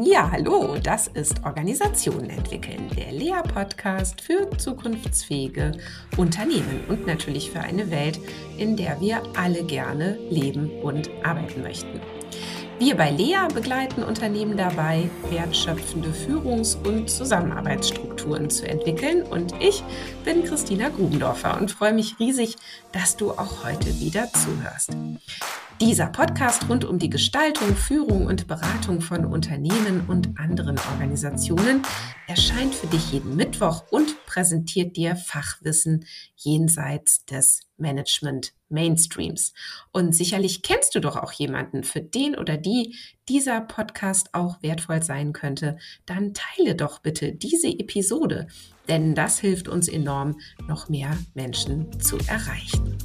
Ja, hallo, das ist Organisationen entwickeln, der Lea-Podcast für zukunftsfähige Unternehmen und natürlich für eine Welt, in der wir alle gerne leben und arbeiten möchten. Wir bei Lea begleiten Unternehmen dabei, wertschöpfende Führungs- und Zusammenarbeitsstrukturen zu entwickeln. Und ich bin Christina Grubendorfer und freue mich riesig, dass du auch heute wieder zuhörst. Dieser Podcast rund um die Gestaltung, Führung und Beratung von Unternehmen und anderen Organisationen erscheint für dich jeden Mittwoch und präsentiert dir Fachwissen jenseits des Management-Mainstreams. Und sicherlich kennst du doch auch jemanden, für den oder die dieser Podcast auch wertvoll sein könnte. Dann teile doch bitte diese Episode, denn das hilft uns enorm, noch mehr Menschen zu erreichen.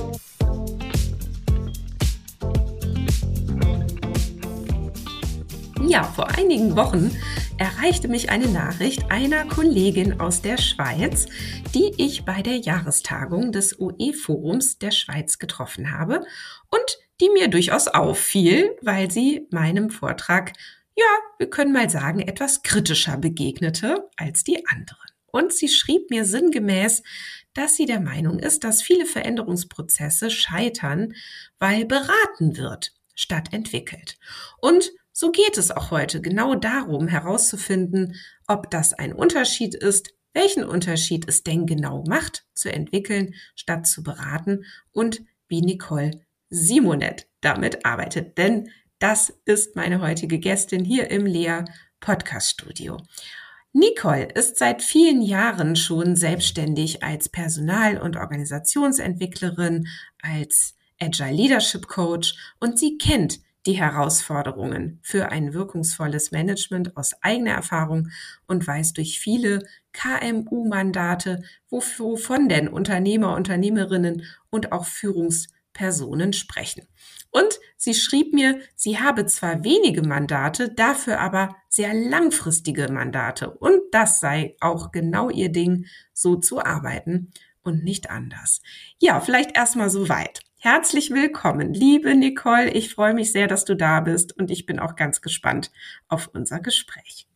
Ja, vor einigen Wochen erreichte mich eine Nachricht einer Kollegin aus der Schweiz, die ich bei der Jahrestagung des OE-Forums der Schweiz getroffen habe und die mir durchaus auffiel, weil sie meinem Vortrag, ja, wir können mal sagen, etwas kritischer begegnete als die anderen. Und sie schrieb mir sinngemäß, dass sie der Meinung ist, dass viele Veränderungsprozesse scheitern, weil beraten wird, statt entwickelt. Und so geht es auch heute genau darum, herauszufinden, ob das ein Unterschied ist, welchen Unterschied es denn genau macht, zu entwickeln, statt zu beraten und wie Nicole Simonet damit arbeitet. Denn das ist meine heutige Gästin hier im Lea Podcast Studio. Nicole ist seit vielen Jahren schon selbstständig als Personal- und Organisationsentwicklerin, als Agile Leadership Coach und sie kennt die Herausforderungen für ein wirkungsvolles Management aus eigener Erfahrung und weiß durch viele KMU-Mandate, wovon denn Unternehmer, Unternehmerinnen und auch Führungspersonen sprechen. Und sie schrieb mir, sie habe zwar wenige Mandate, dafür aber sehr langfristige Mandate. Und das sei auch genau ihr Ding, so zu arbeiten und nicht anders. Ja, vielleicht erstmal so weit. Herzlich willkommen, liebe Nicole. Ich freue mich sehr, dass du da bist und ich bin auch ganz gespannt auf unser Gespräch.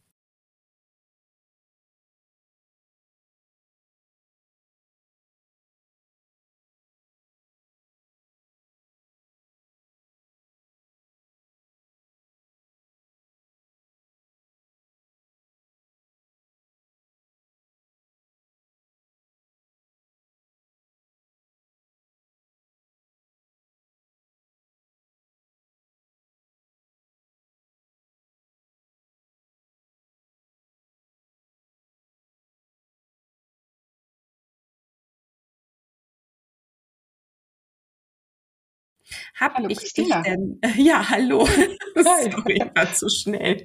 Hab Hallo ich dich Christina. denn? Ja, hallo. Hi. Sorry, ich war zu schnell.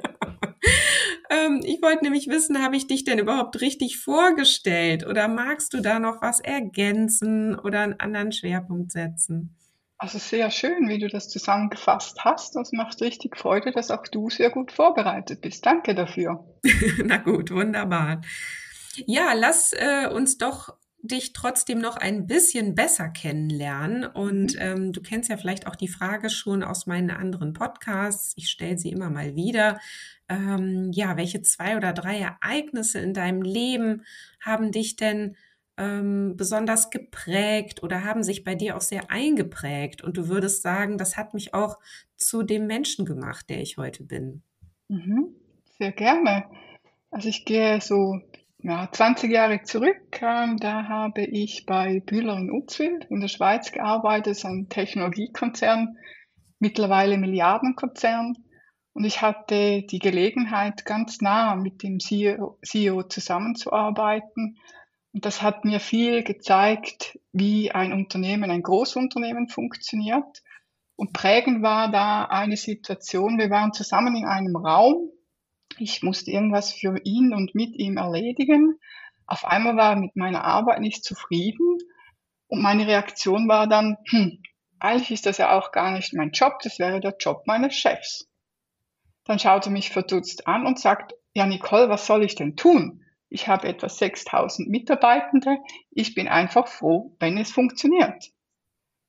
Ich wollte nämlich wissen, habe ich dich denn überhaupt richtig vorgestellt oder magst du da noch was ergänzen oder einen anderen Schwerpunkt setzen? Also sehr schön, wie du das zusammengefasst hast. Das macht richtig Freude, dass auch du sehr gut vorbereitet bist. Danke dafür. Na gut, wunderbar. Ja, lass uns doch dich trotzdem noch ein bisschen besser kennenlernen. Und Mhm. du kennst ja vielleicht auch die Frage schon aus meinen anderen Podcasts. Ich stelle sie immer mal wieder. Ja, welche 2 oder 3 Ereignisse in deinem Leben haben dich denn besonders geprägt oder haben sich bei dir auch sehr eingeprägt? Und du würdest sagen, das hat mich auch zu dem Menschen gemacht, der ich heute bin. Mhm. Sehr gerne. Also ich gehe so 20 Jahre zurück. Da habe ich bei Bühler in Uzwil in der Schweiz gearbeitet, das ist ein Technologiekonzern, mittlerweile Milliardenkonzern. Und ich hatte die Gelegenheit, ganz nah mit dem CEO zusammenzuarbeiten. Und das hat mir viel gezeigt, wie ein Unternehmen, ein Großunternehmen funktioniert. Und prägend war da eine Situation, wir waren zusammen in einem Raum. Ich musste irgendwas für ihn und mit ihm erledigen. Auf einmal war er mit meiner Arbeit nicht zufrieden. Und meine Reaktion war dann, eigentlich ist das ja auch gar nicht mein Job, das wäre der Job meines Chefs. Dann schaut er mich verdutzt an und sagt, ja Nicole, was soll ich denn tun? Ich habe etwa 6000 Mitarbeitende. Ich bin einfach froh, wenn es funktioniert.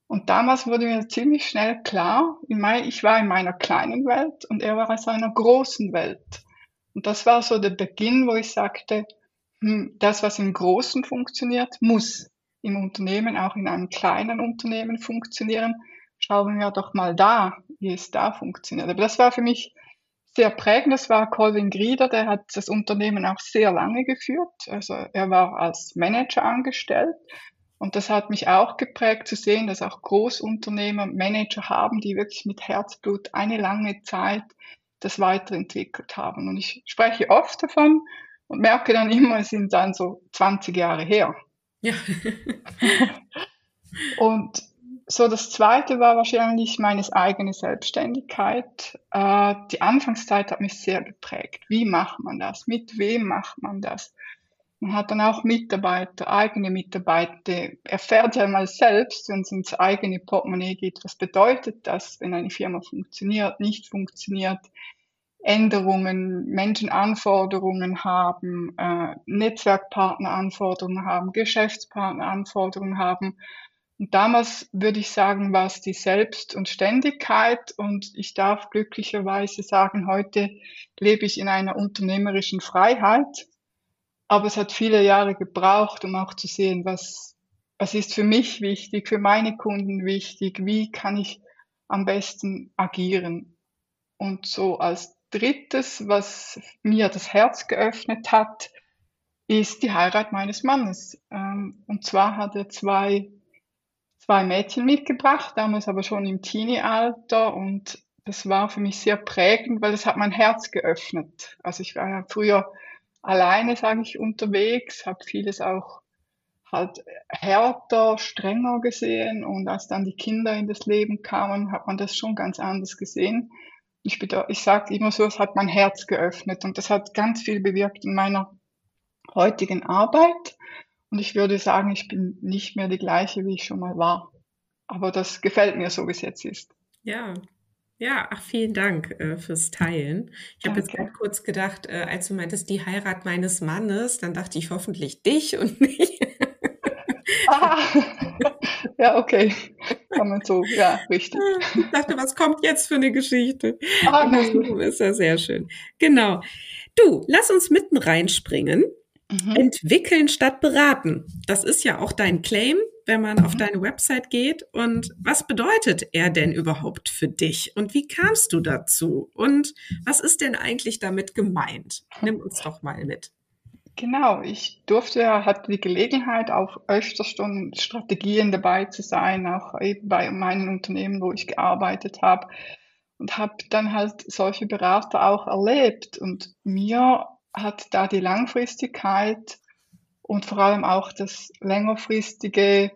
Und damals wurde mir ziemlich schnell klar, ich war in meiner kleinen Welt und er war in seiner großen Welt. Und das war so der Beginn, wo ich sagte, das, was im Großen funktioniert, muss im Unternehmen, auch in einem kleinen Unternehmen funktionieren. Schauen wir doch mal da, wie es da funktioniert. Aber das war für mich sehr prägend. Das war Colvin Grieder, der hat das Unternehmen auch sehr lange geführt. Also er war als Manager angestellt. Und das hat mich auch geprägt zu sehen, dass auch Großunternehmer Manager haben, die wirklich mit Herzblut eine lange Zeit das weiterentwickelt haben. Und ich spreche oft davon und merke dann immer, es sind dann so 20 Jahre her. Ja. Und so das Zweite war wahrscheinlich meine eigene Selbstständigkeit. Die Anfangszeit hat mich sehr geprägt. Wie macht man das? Mit wem macht man das? Man hat dann auch Mitarbeiter, eigene Mitarbeiter, erfährt ja mal selbst, wenn es ins eigene Portemonnaie geht, was bedeutet das, wenn eine Firma funktioniert, nicht funktioniert, Änderungen, Menschenanforderungen haben, Netzwerkpartneranforderungen haben, Geschäftspartneranforderungen haben. Und damals würde ich sagen, war es die Selbst- und Ständigkeit. Und ich darf glücklicherweise sagen, heute lebe ich in einer unternehmerischen Freiheit. Aber es hat viele Jahre gebraucht, um auch zu sehen, was ist für mich wichtig, für meine Kunden wichtig, wie kann ich am besten agieren. Und so als Drittes, was mir das Herz geöffnet hat, ist die Heirat meines Mannes. Und zwar hat er zwei Mädchen mitgebracht, damals aber schon im Teenie-Alter. Und das war für mich sehr prägend, weil es hat mein Herz geöffnet. Also ich war ja früher alleine, sage ich, unterwegs, habe vieles auch halt härter, strenger gesehen. Und als dann die Kinder in das Leben kamen, hat man das schon ganz anders gesehen. Ich sage immer so, es hat mein Herz geöffnet und das hat ganz viel bewirkt in meiner heutigen Arbeit. Und ich würde sagen, ich bin nicht mehr die gleiche, wie ich schon mal war. Aber das gefällt mir so, wie es jetzt ist. Ja, ja, ach, vielen Dank fürs Teilen. Ich habe jetzt Danke. gerade kurz gedacht, als du meintest, die Heirat meines Mannes, dann dachte ich hoffentlich dich und nicht. Ah, ja, okay. Kann man so, ja, richtig. Ich dachte, was kommt jetzt für eine Geschichte? Ah, Aber nein. so ist ja sehr schön. Genau. Du, lass uns mitten reinspringen. Mhm. Entwickeln statt beraten. Das ist ja auch dein Claim, wenn man auf Mhm. deine Website geht. Und was bedeutet er denn überhaupt für dich? Und wie kamst du dazu? Und was ist denn eigentlich damit gemeint? Nimm uns doch mal mit. Genau, hatte die Gelegenheit, auch öfters schon Strategien dabei zu sein, auch eben bei meinen Unternehmen, wo ich gearbeitet habe und habe dann halt solche Berater auch erlebt. Und mir hat da die Langfristigkeit und vor allem auch das längerfristige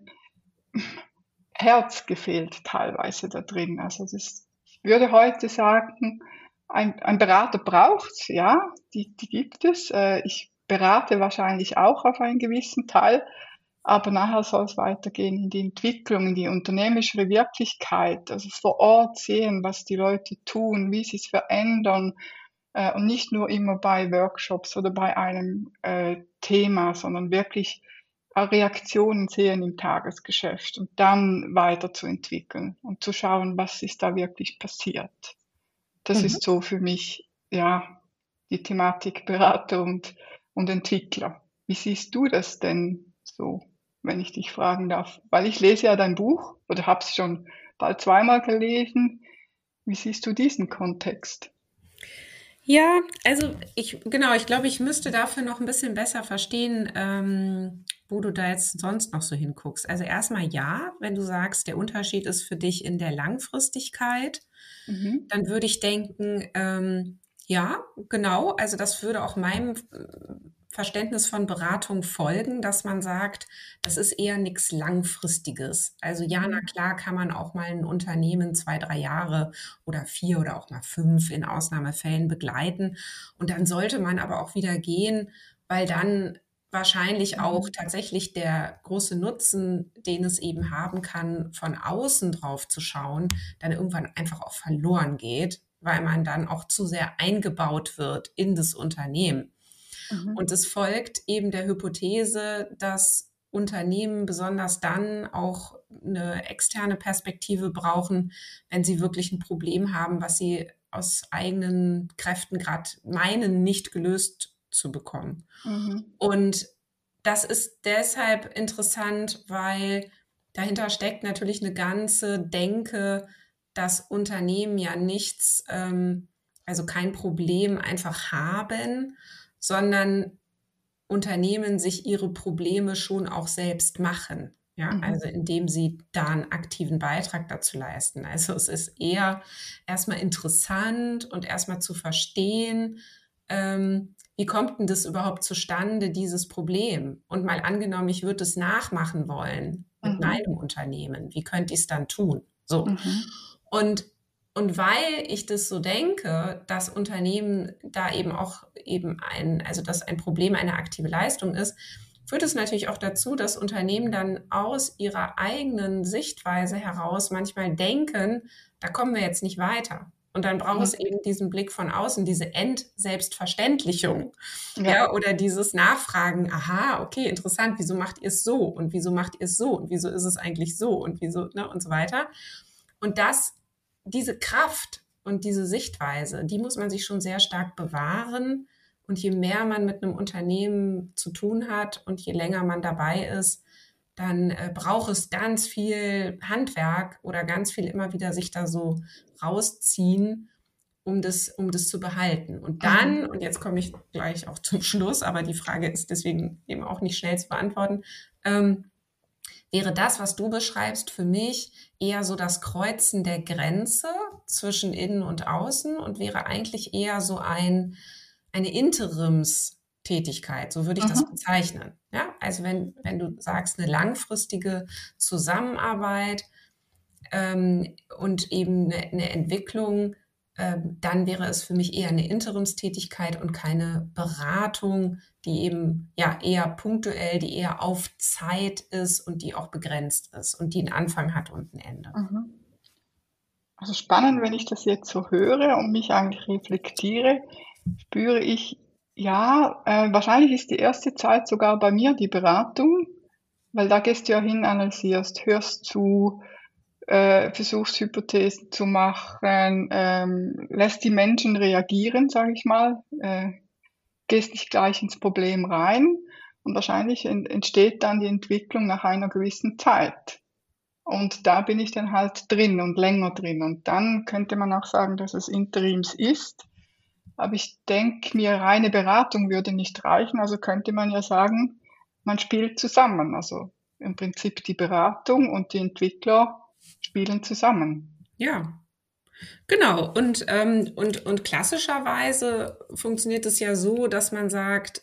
Herz gefehlt teilweise da drin. Also ich würde heute sagen, ein Berater braucht's, ja, die gibt es. Ich berate wahrscheinlich auch auf einen gewissen Teil, aber nachher soll es weitergehen in die Entwicklung, in die unternehmerische Wirklichkeit, also vor Ort sehen, was die Leute tun, wie sie es verändern, und nicht nur immer bei Workshops oder bei einem Thema, sondern wirklich Reaktionen sehen im Tagesgeschäft und dann weiterzuentwickeln und zu schauen, was ist da wirklich passiert. Das Mhm. ist so für mich, ja, die Thematik Berater und Entwickler. Wie siehst du das denn so, wenn ich dich fragen darf? Weil ich lese ja dein Buch oder habe es schon bald zweimal gelesen. Wie siehst du diesen Kontext? Ja, also ich glaube, ich müsste dafür noch ein bisschen besser verstehen, wo du da jetzt sonst noch so hinguckst. Also erstmal ja, wenn du sagst, der Unterschied ist für dich in der Langfristigkeit, Mhm. dann würde ich denken, ja, genau, also das würde auch meinem Verständnis von Beratung folgen, dass man sagt, das ist eher nichts Langfristiges. Also ja, na Mhm. klar kann man auch mal ein Unternehmen 2, 3 Jahre oder 4 oder auch mal 5 in Ausnahmefällen begleiten. Und dann sollte man aber auch wieder gehen, weil dann wahrscheinlich auch Mhm. tatsächlich der große Nutzen, den es eben haben kann, von außen drauf zu schauen, dann irgendwann einfach auch verloren geht, weil man dann auch zu sehr eingebaut wird in das Unternehmen. Mhm. Und es folgt eben der Hypothese, dass Unternehmen besonders dann auch eine externe Perspektive brauchen, wenn sie wirklich ein Problem haben, was sie aus eigenen Kräften gerade meinen, nicht gelöst zu bekommen. Mhm. Und das ist deshalb interessant, weil dahinter steckt natürlich eine ganze Denke, dass Unternehmen ja nichts, also kein Problem einfach haben, sondern Unternehmen sich ihre Probleme schon auch selbst machen. Ja, also indem sie da einen aktiven Beitrag dazu leisten. Also es ist eher erstmal interessant und erstmal zu verstehen, wie kommt denn das überhaupt zustande, dieses Problem? Und mal angenommen, ich würde es nachmachen wollen mit Mhm. meinem Unternehmen. Wie könnte ich es dann tun? So. Mhm. Und, und weil ich das so denke, dass Unternehmen da eben auch also dass ein Problem eine aktive Leistung ist, führt es natürlich auch dazu, dass Unternehmen dann aus ihrer eigenen Sichtweise heraus manchmal denken, da kommen wir jetzt nicht weiter. Und dann braucht es Mhm. eben diesen Blick von außen, diese Selbstverständlichung, Ja. ja, oder dieses Nachfragen, aha, okay, interessant, wieso macht ihr es so und wieso macht ihr es so und wieso ist es eigentlich so und wieso, ne, und so weiter. Und diese Kraft und diese Sichtweise, die muss man sich schon sehr stark bewahren. Und je mehr man mit einem Unternehmen zu tun hat und je länger man dabei ist, dann braucht es ganz viel Handwerk oder ganz viel immer wieder sich da so rausziehen, um das zu behalten. Und dann, Mhm. und jetzt komme ich gleich auch zum Schluss, aber die Frage ist deswegen eben auch nicht schnell zu beantworten, wäre das, was du beschreibst, für mich eher so das Kreuzen der Grenze zwischen innen und außen und wäre eigentlich eher so eine Interimstätigkeit, so würde ich das Mhm. bezeichnen. Ja? Also wenn du sagst, eine langfristige Zusammenarbeit und eben eine Entwicklung, dann wäre es für mich eher eine Interimstätigkeit und keine Beratung, die eben ja eher punktuell, die eher auf Zeit ist und die auch begrenzt ist und die einen Anfang hat und ein Ende. Mhm. Also spannend, wenn ich das jetzt so höre und mich eigentlich reflektiere, spüre ich, ja, wahrscheinlich ist die erste Zeit sogar bei mir die Beratung, weil da gehst du ja hin, analysierst, hörst zu, versuchst Hypothesen zu machen, lässt die Menschen reagieren, sage ich mal, gehst nicht gleich ins Problem rein und wahrscheinlich entsteht dann die Entwicklung nach einer gewissen Zeit. Und da bin ich dann halt drin und länger drin. Und dann könnte man auch sagen, dass es Interims ist. Aber ich denke mir, reine Beratung würde nicht reichen. Also könnte man ja sagen, man spielt zusammen. Also im Prinzip die Beratung und die Entwickler spielen zusammen. Ja, genau. Und klassischerweise funktioniert es ja so, dass man sagt,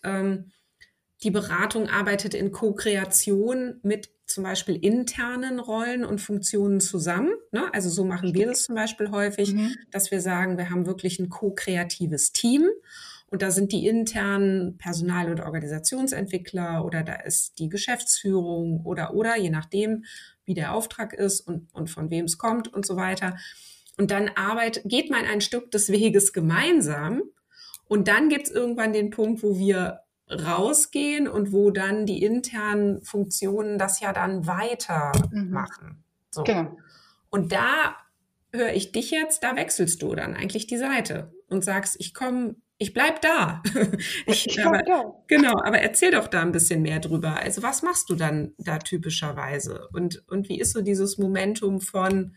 die Beratung arbeitet in Co-Kreation mit zum Beispiel internen Rollen und Funktionen zusammen. Ne? Also so machen wir das zum Beispiel häufig, Mhm. dass wir sagen, wir haben wirklich ein co-kreatives Team. Und da sind die internen Personal- und Organisationsentwickler oder da ist die Geschäftsführung oder, je nachdem, wie der Auftrag ist und von wem es kommt und so weiter. Und dann geht man ein Stück des Weges gemeinsam. Und dann gibt es irgendwann den Punkt, wo wir rausgehen und wo dann die internen Funktionen das ja dann Mhm. weitermachen. So. Genau. Und da höre ich dich jetzt, da wechselst du dann eigentlich die Seite und sagst, ich bleib da. Ich glaube da. Aber erzähl doch da ein bisschen mehr drüber. Also was machst du dann da typischerweise? Und wie ist so dieses Momentum von,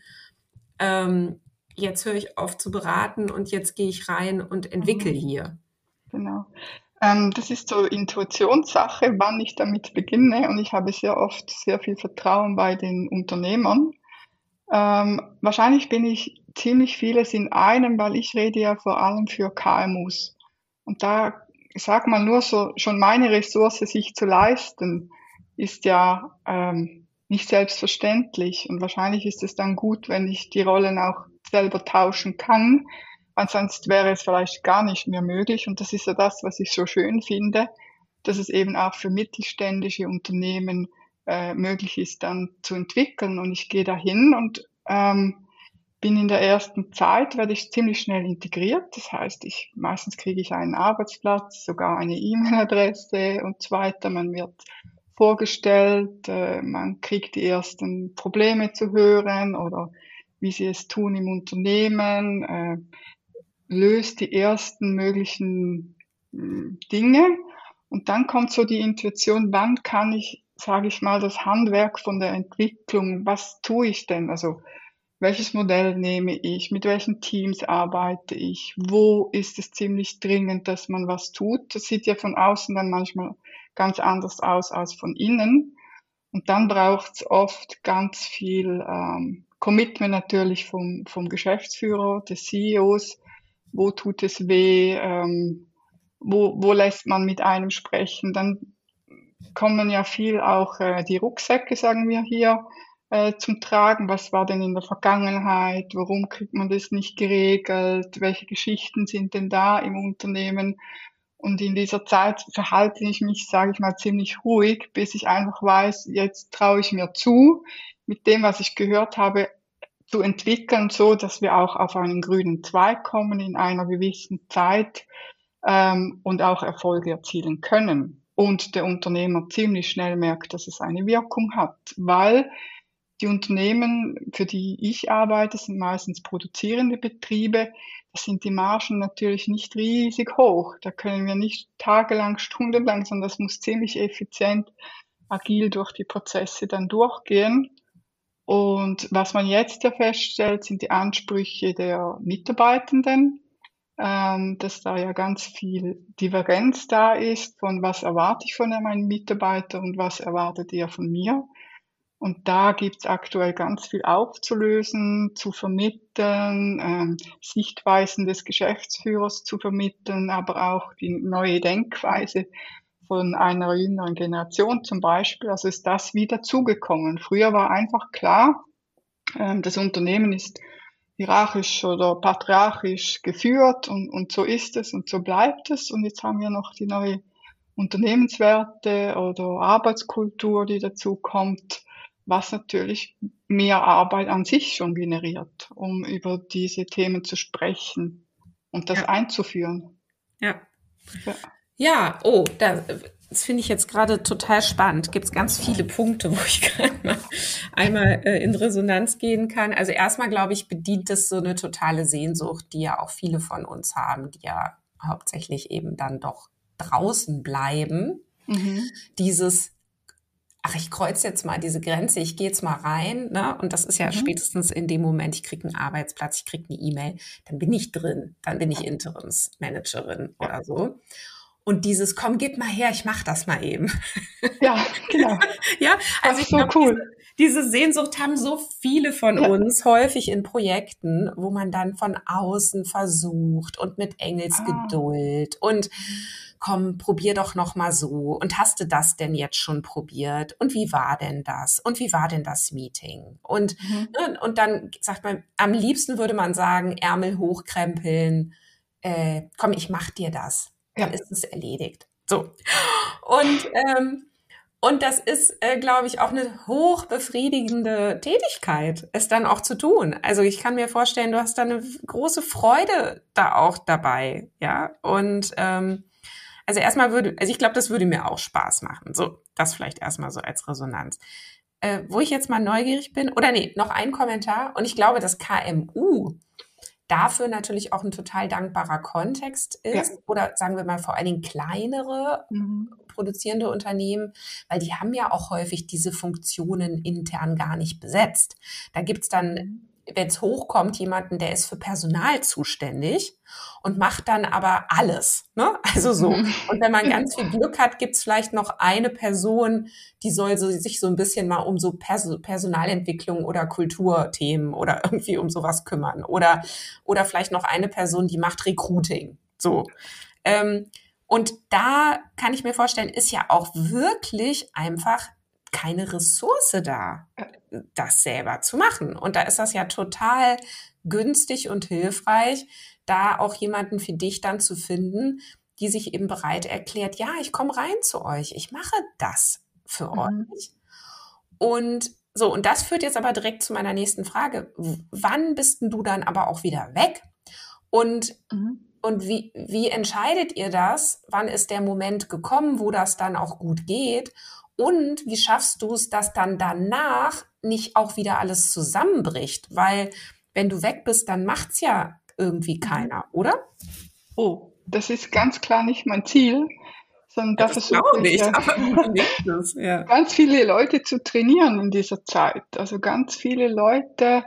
jetzt höre ich auf zu beraten und jetzt gehe ich rein und entwickle Mhm. hier? Genau. Das ist so Intuitionssache, wann ich damit beginne. Und ich habe sehr oft sehr viel Vertrauen bei den Unternehmern. Wahrscheinlich bin ich ziemlich vieles in einem, weil ich rede ja vor allem für KMUs. Und da sag mal nur so, schon meine Ressource sich zu leisten, ist ja nicht selbstverständlich. Und wahrscheinlich ist es dann gut, wenn ich die Rollen auch selber tauschen kann, weil sonst wäre es vielleicht gar nicht mehr möglich. Und das ist ja das, was ich so schön finde, dass es eben auch für mittelständische Unternehmen möglich ist, dann zu entwickeln. Und ich gehe dahin und bin in der ersten Zeit, werde ich ziemlich schnell integriert. Das heißt, meistens kriege ich einen Arbeitsplatz, sogar eine E-Mail-Adresse und so weiter. Man wird vorgestellt, man kriegt die ersten Probleme zu hören oder wie sie es tun im Unternehmen, löst die ersten möglichen Dinge und dann kommt so die Intuition, wann kann ich, sage ich mal, das Handwerk von der Entwicklung, was tue ich denn? Also welches Modell nehme ich? Mit welchen Teams arbeite ich? Wo ist es ziemlich dringend, dass man was tut? Das sieht ja von außen dann manchmal ganz anders aus als von innen. Und dann braucht es oft ganz viel Commitment natürlich vom Geschäftsführer, des CEOs. Wo tut es weh? Wo lässt man mit einem sprechen? Dann kommen ja viel auch die Rucksäcke, sagen wir hier, zum Tragen. Was war denn in der Vergangenheit? Warum kriegt man das nicht geregelt? Welche Geschichten sind denn da im Unternehmen? Und in dieser Zeit verhalte ich mich, sage ich mal, ziemlich ruhig, bis ich einfach weiß, jetzt traue ich mir zu, mit dem, was ich gehört habe, zu entwickeln, so dass wir auch auf einen grünen Zweig kommen in einer gewissen Zeit und auch Erfolge erzielen können. Und der Unternehmer ziemlich schnell merkt, dass es eine Wirkung hat, weil die Unternehmen, für die ich arbeite, sind meistens produzierende Betriebe. Da sind die Margen natürlich nicht riesig hoch. Da können wir nicht tagelang, stundenlang, sondern das muss ziemlich effizient, agil durch die Prozesse dann durchgehen. Und was man jetzt ja feststellt, sind die Ansprüche der Mitarbeitenden, dass da ja ganz viel Differenz da ist von was erwarte ich von meinem Mitarbeiter und was erwartet er von mir. Und da gibt's aktuell ganz viel aufzulösen, zu vermitteln, Sichtweisen des Geschäftsführers zu vermitteln, aber auch die neue Denkweise von einer jüngeren Generation zum Beispiel. Also ist das wieder zugekommen. Früher war einfach klar, das Unternehmen ist hierarchisch oder patriarchisch geführt und so ist es und so bleibt es. Und jetzt haben wir noch die neue Unternehmenswerte oder Arbeitskultur, die dazu kommt, was natürlich mehr Arbeit an sich schon generiert, um über diese Themen zu sprechen und das Ja, einzuführen. ja. Ja. Ja, das finde ich jetzt gerade total spannend. Gibt es ganz viele Punkte, wo ich gerade mal einmal in Resonanz gehen kann. Also erstmal, glaube ich, bedient es so eine totale Sehnsucht, die ja auch viele von uns haben, die ja hauptsächlich eben dann doch draußen bleiben. Mhm. Dieses, ach, ich kreuze jetzt mal diese Grenze, ich gehe jetzt mal rein, ne? Und das ist ja Mhm. spätestens in dem Moment, ich kriege einen Arbeitsplatz, ich kriege eine E-Mail, dann bin ich drin, dann bin ich Interimsmanagerin Ja. oder so. Und dieses, komm, gib mal her, ich mach das mal eben. Ja, genau. Ja, also Ach, ich so glaube, cool. diese Sehnsucht haben so viele von Ja. uns, häufig in Projekten, wo man dann von außen versucht und mit Ah. Engelsgeduld und komm, probier doch noch mal so. Und hast du das denn jetzt schon probiert? Und wie war denn das? Und wie war denn das Meeting? Mhm. Und dann sagt man, am liebsten würde man sagen, Ärmel hochkrempeln, komm, ich mach dir das. Dann Ja. ist es erledigt. So. Und, und das ist, glaube ich, auch eine hochbefriedigende Tätigkeit, es dann auch zu tun. Also ich kann mir vorstellen, du hast da eine große Freude da auch dabei, ja. Und also also ich glaube, das würde mir auch Spaß machen. So, das vielleicht erstmal so als Resonanz. Wo ich jetzt mal neugierig bin, oder nee, noch ein Kommentar. Und ich glaube, dass KMU dafür natürlich auch ein total dankbarer Kontext Ja. ist. Oder sagen wir mal vor allen Dingen kleinere Mhm. produzierende Unternehmen, weil die haben ja auch häufig diese Funktionen intern gar nicht besetzt. Da gibt's dann, Mhm. wenn es hochkommt, jemanden, der ist für Personal zuständig und macht dann aber alles. Ne? Also so. Mhm. Und wenn man Genau. ganz viel Glück hat, gibt's vielleicht noch eine Person, die soll sich so ein bisschen mal um so Personalentwicklung oder Kulturthemen oder irgendwie um sowas kümmern. Oder vielleicht noch eine Person, die macht Recruiting. So. Und da kann ich mir vorstellen, ist ja auch wirklich einfach keine Ressource da, das selber zu machen. Und da ist das ja total günstig und hilfreich, da auch jemanden für dich dann zu finden, die sich eben bereit erklärt, ja, ich komme rein zu euch, ich mache das für Mhm. euch. Und so, und das führt jetzt aber direkt zu meiner nächsten Frage. Wann bist denn du dann aber auch wieder weg? Und Mhm. und wie entscheidet ihr das? Wann ist der Moment gekommen, wo das dann auch gut geht? Und wie schaffst du es, dass dann danach nicht auch wieder alles zusammenbricht? Weil wenn du weg bist, dann macht's ja irgendwie Mhm. keiner, oder? Oh, das ist ganz klar nicht mein Ziel, sondern Ja, da das versuche glaube ich ich, aber du nimmst es, ja. ganz viele Leute zu trainieren in dieser Zeit. Also ganz viele Leute,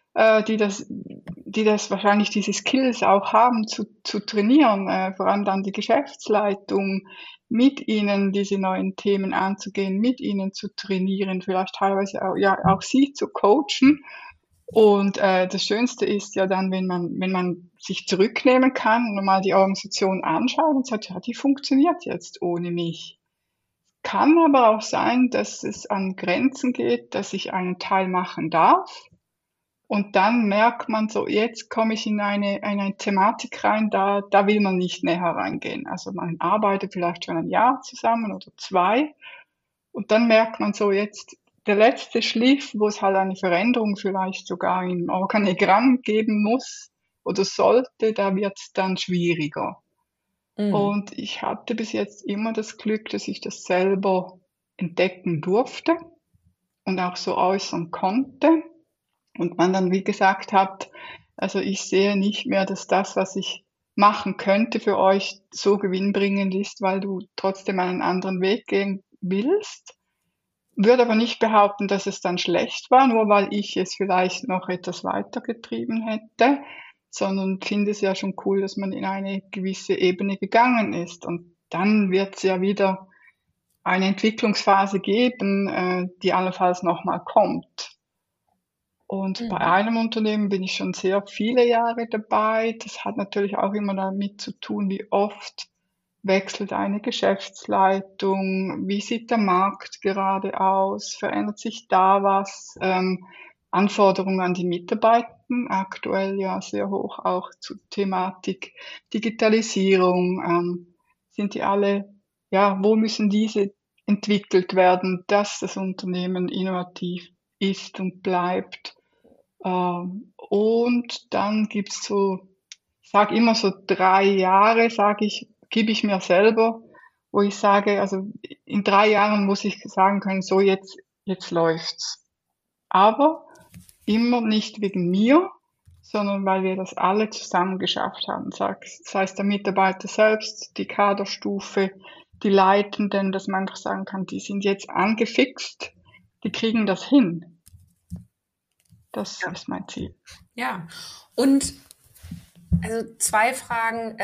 die das wahrscheinlich diese Skills auch haben, zu trainieren, vor allem dann die Geschäftsleitung, mit ihnen diese neuen Themen anzugehen, mit ihnen zu trainieren, vielleicht teilweise auch, ja, auch sie zu coachen. Und das Schönste ist ja dann, wenn man sich zurücknehmen kann und mal die Organisation anschaut und sagt, ja, die funktioniert jetzt ohne mich. Kann aber auch sein, dass es an Grenzen geht, dass ich einen Teil machen darf. Und dann merkt man so, jetzt komme ich in eine Thematik rein, da will man nicht näher reingehen. Also man arbeitet vielleicht schon ein Jahr zusammen oder zwei. Und dann merkt man so jetzt, der letzte Schliff, wo es halt eine Veränderung vielleicht sogar im Organigramm geben muss oder sollte, da wird es dann schwieriger. Mhm. Und ich hatte bis jetzt immer das Glück, dass ich das selber entdecken durfte und auch so äußern konnte. Und man dann, wie gesagt hat, also ich sehe nicht mehr, dass das, was ich machen könnte für euch, so gewinnbringend ist, weil du trotzdem einen anderen Weg gehen willst. Würde aber nicht behaupten, dass es dann schlecht war, nur weil ich es vielleicht noch etwas weitergetrieben hätte, sondern finde es ja schon cool, dass man in eine gewisse Ebene gegangen ist. Und dann wird es ja wieder eine Entwicklungsphase geben, die allenfalls nochmal kommt. Und bei Mhm. einem Unternehmen bin ich schon sehr viele Jahre dabei. Das hat natürlich auch immer damit zu tun, wie oft wechselt eine Geschäftsleitung, wie sieht der Markt gerade aus, verändert sich da was, Anforderungen an die Mitarbeiter, aktuell ja sehr hoch auch zur Thematik Digitalisierung, sind die alle, ja, wo müssen diese entwickelt werden, dass das Unternehmen innovativ ist und bleibt. Und dann gibt's so, ich sage immer so 3 Jahre, sage ich, gebe ich mir selber, wo ich sage, also in 3 Jahren muss ich sagen können, so jetzt läuft's. Aber immer nicht wegen mir, sondern weil wir das alle zusammen geschafft haben. Sei es der Mitarbeiter selbst, die Kaderstufe, die Leitenden, dass man einfach sagen kann, die sind jetzt angefixt, die kriegen das hin. Das Ja. ist mein Ziel. Ja. Und also zwei Fragen.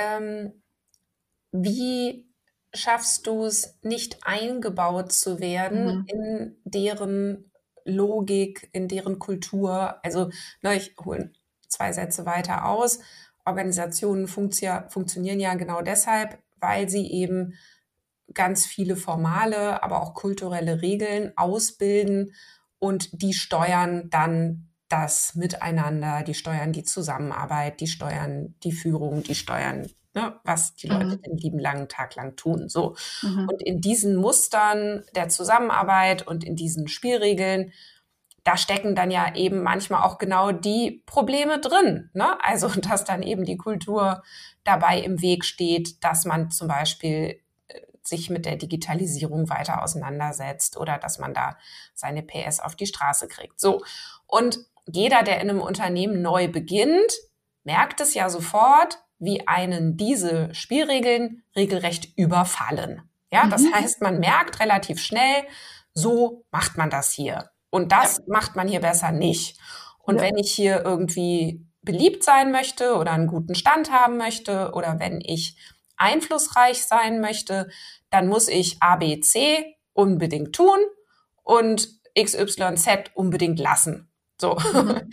Wie schaffst du es, nicht eingebaut zu werden Mhm. in deren Logik, in deren Kultur? Also, ne, ich hole zwei Sätze weiter aus. Organisationen funktionieren ja genau deshalb, weil sie eben ganz viele formale, aber auch kulturelle Regeln ausbilden und die steuern dann das Miteinander, die steuern die Zusammenarbeit, die steuern die Führung, die steuern, ne, was die Leute Mhm. den lieben langen Tag lang tun. So. Mhm. Und in diesen Mustern der Zusammenarbeit und in diesen Spielregeln, da stecken dann ja eben manchmal auch genau die Probleme drin. Ne? Also, dass dann eben die Kultur dabei im Weg steht, dass man zum Beispiel sich mit der Digitalisierung weiter auseinandersetzt oder dass man da seine PS auf die Straße kriegt. So. Und jeder, der in einem Unternehmen neu beginnt, merkt es ja sofort, wie einen diese Spielregeln regelrecht überfallen. Ja, das Mhm. heißt, man merkt relativ schnell, so macht man das hier. Und Ja, das macht man hier besser nicht. Und ja. wenn ich hier irgendwie beliebt sein möchte oder einen guten Stand haben möchte oder wenn ich einflussreich sein möchte, dann muss ich A, B, C unbedingt tun und X, Y, Z unbedingt lassen. So. Mhm.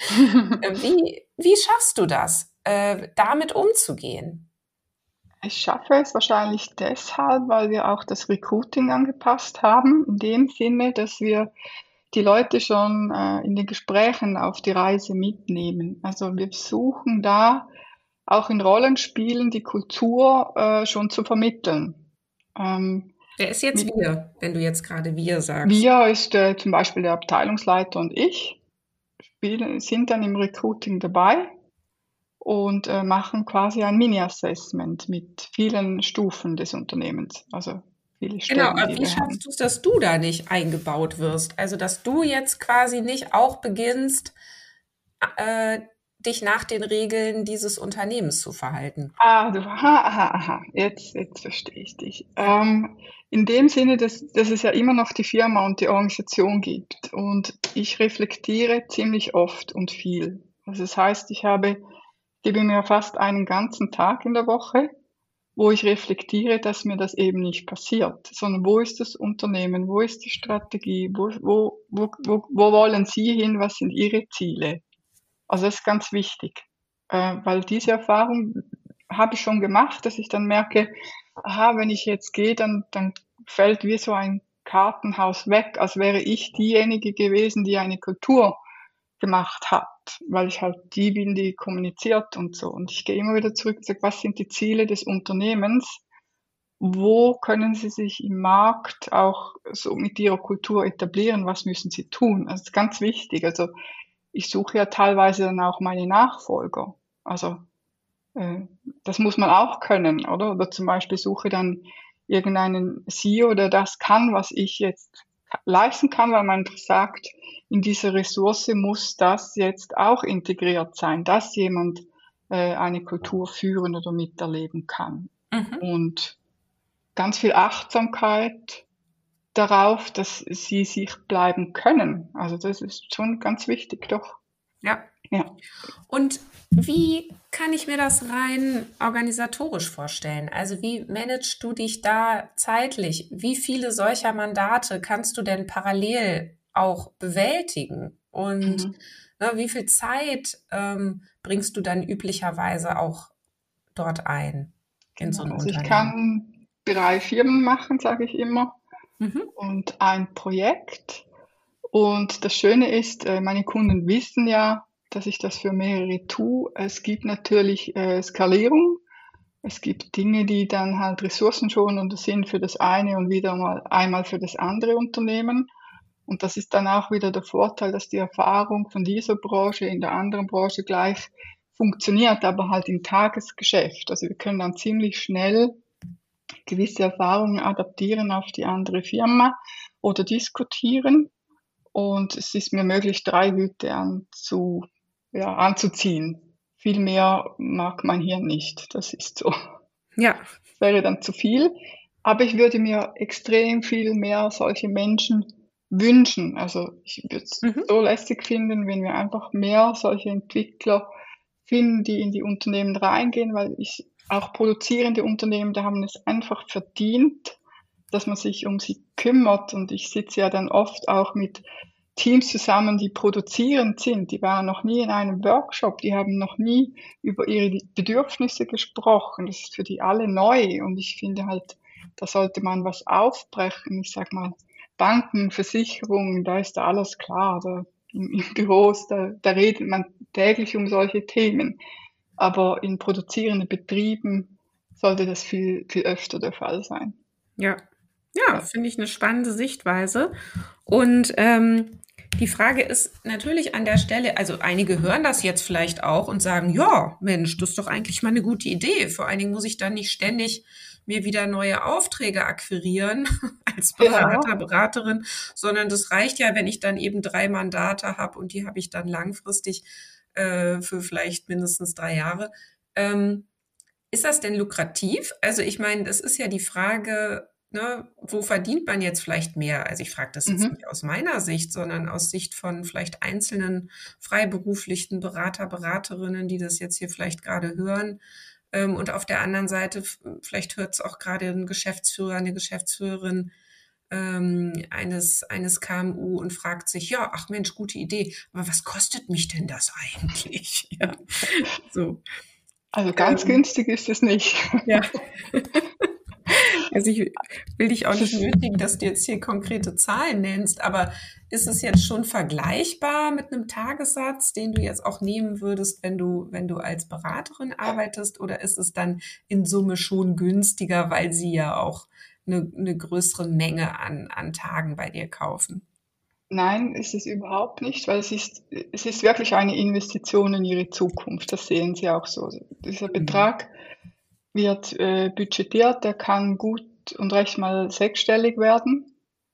Wie schaffst du das, damit umzugehen? Ich schaffe es wahrscheinlich deshalb, weil wir auch das Recruiting angepasst haben, in dem Sinne, dass wir die Leute schon in den Gesprächen auf die Reise mitnehmen. Also wir versuchen da auch in Rollenspielen die Kultur schon zu vermitteln. Ähm, Wer ist jetzt mit wir, wenn du jetzt gerade wir sagst? wir ist zum Beispiel der Abteilungsleiter und ich, sind dann im Recruiting dabei und machen quasi ein Mini-Assessment mit vielen Stufen des Unternehmens. Also viele Genau, Stellen, aber die wie wir haben. schaffst du es, dass du da nicht eingebaut wirst? Also, dass du jetzt quasi nicht auch beginnst, äh, dich nach den Regeln dieses Unternehmens zu verhalten. Aha, jetzt verstehe ich dich. Ja. In dem Sinne, dass es ja immer noch die Firma und die Organisation gibt. Und ich reflektiere ziemlich oft und viel. Also das heißt, gebe mir fast einen ganzen Tag in der Woche, wo ich reflektiere, dass mir das eben nicht passiert, sondern wo ist das Unternehmen, wo ist die Strategie, wo wollen Sie hin, was sind Ihre Ziele? Also das ist ganz wichtig, weil diese Erfahrung habe ich schon gemacht, dass ich dann merke, aha, wenn ich jetzt gehe, dann fällt wie so ein Kartenhaus weg, als wäre ich diejenige gewesen, die eine Kultur gemacht hat, weil ich halt die bin, die kommuniziert und so. Und ich gehe immer wieder zurück und sage, was sind die Ziele des Unternehmens? Wo können Sie sich im Markt auch so mit Ihrer Kultur etablieren? Was müssen Sie tun? Also das ist ganz wichtig. Also ich suche ja teilweise dann auch meine Nachfolger. Also äh, das muss man auch können, oder? Oder zum Beispiel suche dann irgendeinen CEO, der das kann, was ich jetzt leisten kann, weil man sagt, in dieser Ressource muss das jetzt auch integriert sein, dass jemand eine Kultur führen oder miterleben kann. Mhm. Und ganz viel Achtsamkeit darauf, dass sie sich bleiben können. Also das ist schon ganz wichtig, doch. Ja. Ja. Und wie kann ich mir das rein organisatorisch vorstellen? Also wie managst du dich da zeitlich? Wie viele solcher Mandate kannst du denn parallel auch bewältigen? Und Mhm. ne, wie viel Zeit bringst du dann üblicherweise auch dort ein in so Genau. ein Also ich Unternehmen? kann 3 Firmen machen, sage ich immer, Mhm. und ein Projekt. Und das Schöne ist, meine Kunden wissen ja, dass ich das für mehrere tue. Es gibt natürlich Skalierung. Es gibt Dinge, die dann halt ressourcenschonender sind für das eine und wieder mal einmal für das andere Unternehmen. Und das ist dann auch wieder der Vorteil, dass die Erfahrung von dieser Branche in der anderen Branche gleich funktioniert, aber halt im Tagesgeschäft. Also wir können dann ziemlich schnell gewisse Erfahrungen adaptieren auf die andere Firma oder diskutieren. Und es ist mir möglich, 3 Hüte anzuziehen. Viel mehr mag mein Hirn nicht. Das ist so. Ja. Das wäre dann zu viel. Aber ich würde mir extrem viel mehr solche Menschen wünschen. Also ich würde es Mhm. so lässig finden, wenn wir einfach mehr solche Entwickler finden, die in die Unternehmen reingehen, weil auch produzierende Unternehmen, da haben es einfach verdient, dass man sich um sie kümmert. Und ich sitze ja dann oft auch mit Teams zusammen, die produzierend sind. Die waren noch nie in einem Workshop, die haben noch nie über ihre Bedürfnisse gesprochen. Das ist für die alle neu. Und ich finde halt, da sollte man was aufbrechen. Ich sag mal, Banken, Versicherungen, da ist da alles klar. Da in Büros, da redet man täglich um solche Themen. Aber in produzierenden Betrieben sollte das viel öfter der Fall sein. Ja. Ja, Ja. finde ich eine spannende Sichtweise. Und die Frage ist natürlich an der Stelle, also einige hören das jetzt vielleicht auch und sagen, ja, Mensch, das ist doch eigentlich mal eine gute Idee. Vor allen Dingen muss ich dann nicht ständig mir wieder neue Aufträge akquirieren als Ja, Berater, Beraterin, sondern das reicht ja, wenn ich dann eben 3 Mandate habe und die habe ich dann langfristig für vielleicht mindestens 3 Jahre. Ähm, Ist das denn lukrativ? Also ich meine, das ist ja die Frage, ne, wo verdient man jetzt vielleicht mehr? Also ich frage das jetzt mhm. nicht aus meiner Sicht, sondern aus Sicht von vielleicht einzelnen freiberuflichen Berater, Beraterinnen, die das jetzt hier vielleicht gerade hören. Und auf der anderen Seite, vielleicht hört es auch gerade ein Geschäftsführer, eine Geschäftsführerin eines KMU und fragt sich, ja, ach Mensch, gute Idee, aber was kostet mich denn das eigentlich? Ja, so. Also ganz Ähm, günstig ist es nicht. ja. Also ich will dich auch Es nicht ist, nötigen, dass du jetzt hier konkrete Zahlen nennst, aber ist es jetzt schon vergleichbar mit einem Tagessatz, den du jetzt auch nehmen würdest, wenn du als Beraterin arbeitest, oder ist es dann in Summe schon günstiger, weil sie ja auch eine größere Menge an Tagen bei dir kaufen? nein, ist es überhaupt nicht, weil es ist wirklich eine Investition in ihre Zukunft. Das sehen sie auch so. Dieser Mhm. Betrag wird budgetiert, der kann gut und recht mal sechsstellig werden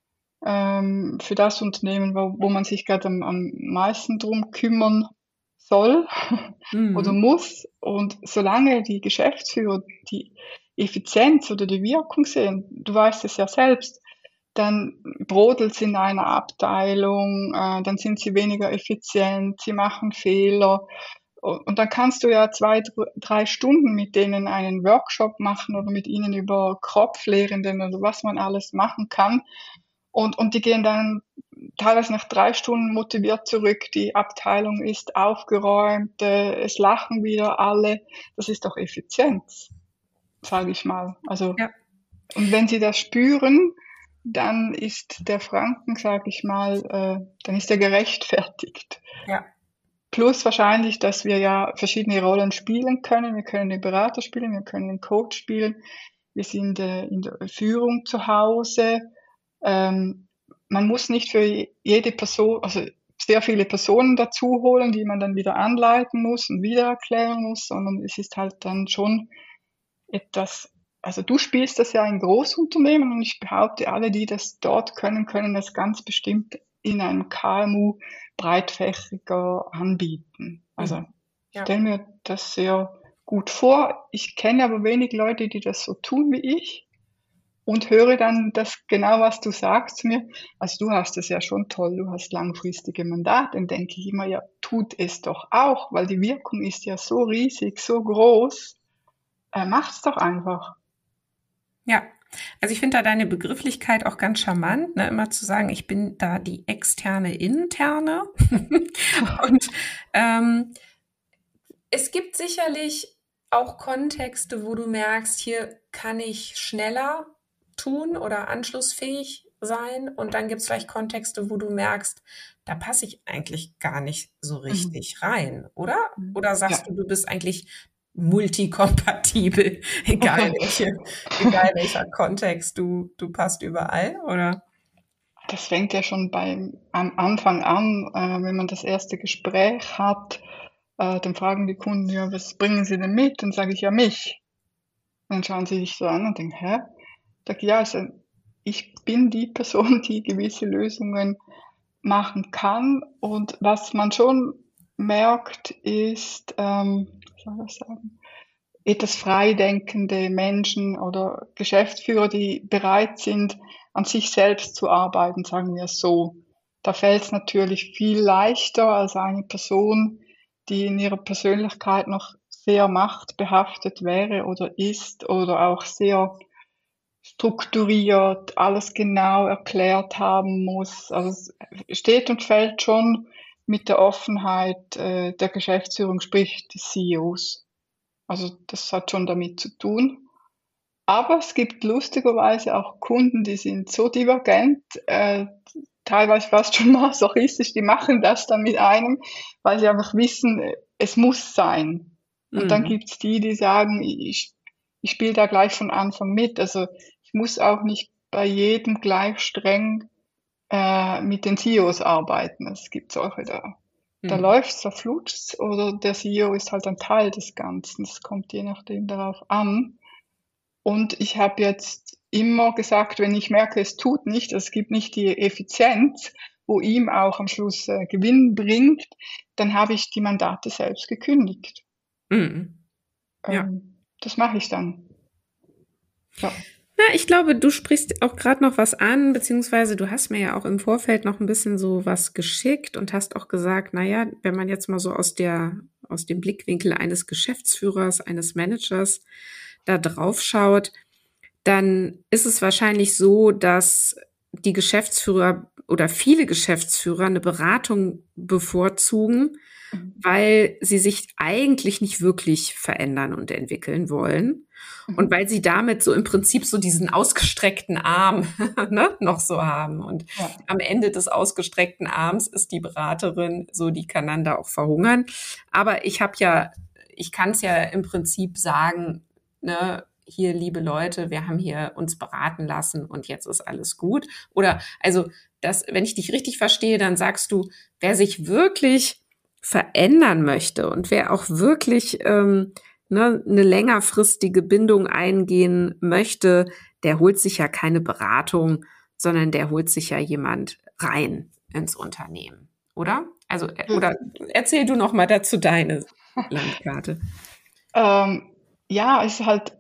für das Unternehmen, wo man sich gerade am meisten drum kümmern soll oder Mhm. muss. Und solange die Geschäftsführer die Effizienz oder die Wirkung sehen, du weißt es ja selbst, dann brodelt es in einer Abteilung, dann sind sie weniger effizient, sie machen Fehler. Und dann kannst du ja 2, 3 Stunden mit denen einen Workshop machen oder mit ihnen über Kropflehrenden oder was man alles machen kann. Und die gehen dann teilweise nach 3 Stunden motiviert zurück. Die Abteilung ist aufgeräumt, es lachen wieder alle. Das ist doch Effizienz, sage ich mal. Also, Ja, und wenn sie das spüren, dann ist der Franken, sage ich mal, dann ist er gerechtfertigt. ja. Plus wahrscheinlich, dass wir ja verschiedene Rollen spielen können. Wir können den Berater spielen, wir können den Coach spielen. Wir sind in der Führung zu Hause. Ähm, Man muss nicht für jede Person, also sehr viele Personen dazu holen, die man dann wieder anleiten muss und wieder erklären muss, sondern es ist halt dann schon etwas, also du spielst das ja in Großunternehmen und ich behaupte, alle, die das dort können, können das ganz bestimmt in einem KMU breitfächiger anbieten. Also Mhm. ich Ja. stelle mir das sehr gut vor. Ich kenne aber wenig Leute, die das so tun wie ich und höre dann das genau, was du sagst zu mir. Also du hast es ja schon toll, du hast langfristige Mandate. Dann denke ich immer, ja, tut es doch auch, weil die Wirkung ist ja so riesig, so groß. Macht's doch einfach. Ja, also ich finde da deine Begrifflichkeit auch ganz charmant, ne? Immer zu sagen, ich bin da die externe, interne. Und ähm, es gibt sicherlich auch Kontexte, wo du merkst, hier kann ich schneller tun oder anschlussfähig sein. Und dann gibt es vielleicht Kontexte, wo du merkst, da passe ich eigentlich gar nicht so Mhm. richtig rein, oder? Oder Ja. sagst du, du bist eigentlich multikompatibel, egal welcher Kontext, du passt überall, oder? Das fängt ja schon am Anfang an, wenn man das erste Gespräch hat, dann fragen die Kunden, ja, was bringen Sie denn mit? Dann sage ich ja mich. Und dann schauen sie sich so an und denken, hä? Sag ich, ja, also ich bin die Person, die gewisse Lösungen machen kann. Und was man schon merkt, ist, wie soll ich das sagen? Etwas freidenkende Menschen oder Geschäftsführer, die bereit sind, an sich selbst zu arbeiten, sagen wir es so. Da fällt es natürlich viel leichter als eine Person, die in ihrer Persönlichkeit noch sehr machtbehaftet wäre oder ist oder auch sehr strukturiert, alles genau erklärt haben muss. Also es steht und fällt schon mit der Offenheit der Geschäftsführung, sprich des CEOs. Also das hat schon damit zu tun. Aber es gibt lustigerweise auch Kunden, die sind so divergent, teilweise fast schon masochistisch, die machen das dann mit einem, weil sie einfach wissen, es muss sein. Und dann Mhm. gibt's die, die sagen, ich spiele da gleich von Anfang mit. Also ich muss auch nicht bei jedem gleich streng mit den CEOs arbeiten. Es gibt solche da Mhm. läuft's, da flutscht's oder der CEO ist halt ein Teil des Ganzen. Es kommt je nachdem darauf an. Und ich habe jetzt immer gesagt, wenn ich merke, es tut nicht, es gibt nicht die Effizienz, wo ihm auch am Schluss Gewinn bringt, dann habe ich die Mandate selbst gekündigt. Mhm. Ja. Das mache ich dann. Ja. Ja, ich glaube, du sprichst auch gerade noch was an, beziehungsweise du hast mir ja auch im Vorfeld noch ein bisschen so was geschickt und hast auch gesagt, na ja, wenn man jetzt mal so aus dem Blickwinkel eines Geschäftsführers, eines Managers da drauf schaut, dann ist es wahrscheinlich so, dass die Geschäftsführer oder viele Geschäftsführer eine Beratung bevorzugen, Mhm. weil sie sich eigentlich nicht wirklich verändern und entwickeln wollen. Und Mhm. weil sie damit so im Prinzip so diesen ausgestreckten Arm ne, noch so haben. Und Ja. am Ende des ausgestreckten Arms ist die Beraterin so, die kann dann da auch verhungern. Aber ich kann es ja im Prinzip sagen, ne, hier, liebe Leute, wir haben hier uns beraten lassen und jetzt ist alles gut. Oder also, wenn ich dich richtig verstehe, dann sagst du, wer sich wirklich verändern möchte und wer auch wirklich eine längerfristige Bindung eingehen möchte, der holt sich ja keine Beratung, sondern der holt sich ja jemand rein ins Unternehmen, oder? Also, oder erzähl du noch mal dazu deine Landkarte. Ja, es ist halt,